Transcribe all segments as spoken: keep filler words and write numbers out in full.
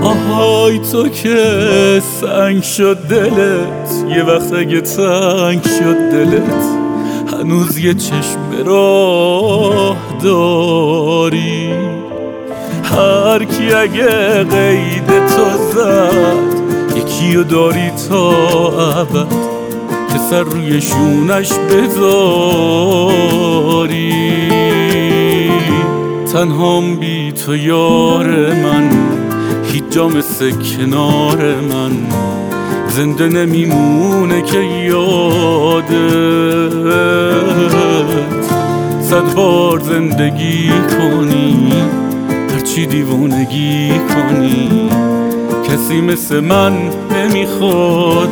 آهای تو که سنگ شد دلت، یه وقت اگه تنگ شد دلت، هنوز یه چشم به راه داری. هر کی اگه قید تو زد، یکیو داری تا ابد که سر روی شونش بذاری. تنهام بی تو یار من، هیچ جا مثل کنار من، زنده نمیمونه که یادت. صد بار زندگی کنی، هرچی دیوونگی کنی، کسی مثل من نمیخوادت،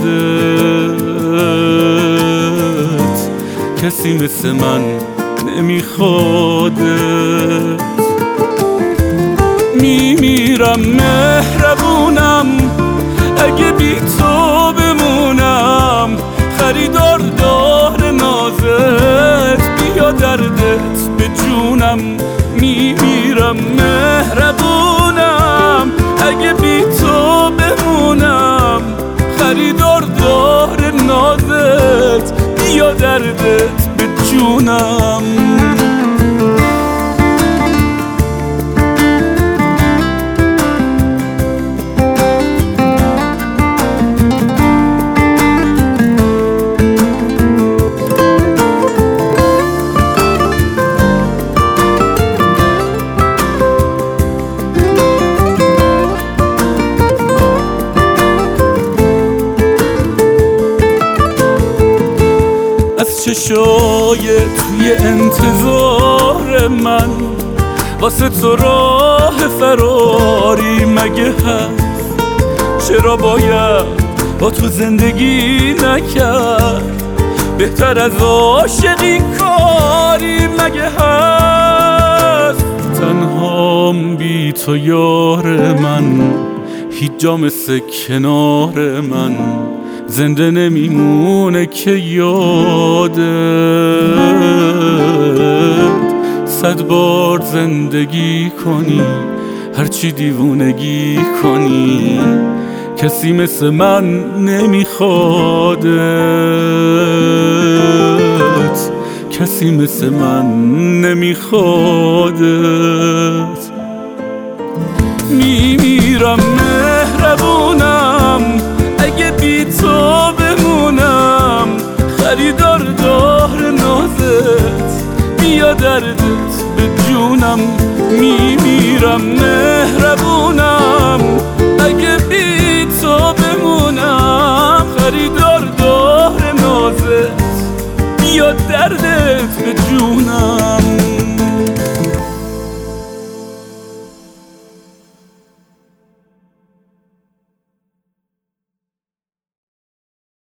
کسی مثل من نمیخوادت. میمیرم مهربونم اگه بی تو بمونم، خریدار دار نازت، بیا دردت به جونم. میمیرم مهربونم اگه بی تو بمونم، خریدار دار نازت، بیا دردت به جونم. از چشای توی انتظار من، واسه تو راه فراری مگه هست؟ چرا باید با تو زندگی نکرد؟ بهتر از عاشقی کاری مگه هست؟ تنهام بی تو یار من، هیچ جا مثل کنار من، زنده نمیمونه که یادت. صد بار زندگی کنی، هرچی دیوونگی کنی، کسی مثل من نمیخوادت، کسی مثل من نمیخوادت. میمیرم مهربونم اگه بی تو بمونم، خریدار دار نازت، بیا دردت به جونم. میمیرم مهربونم اگه بی تو بمونم، خریدار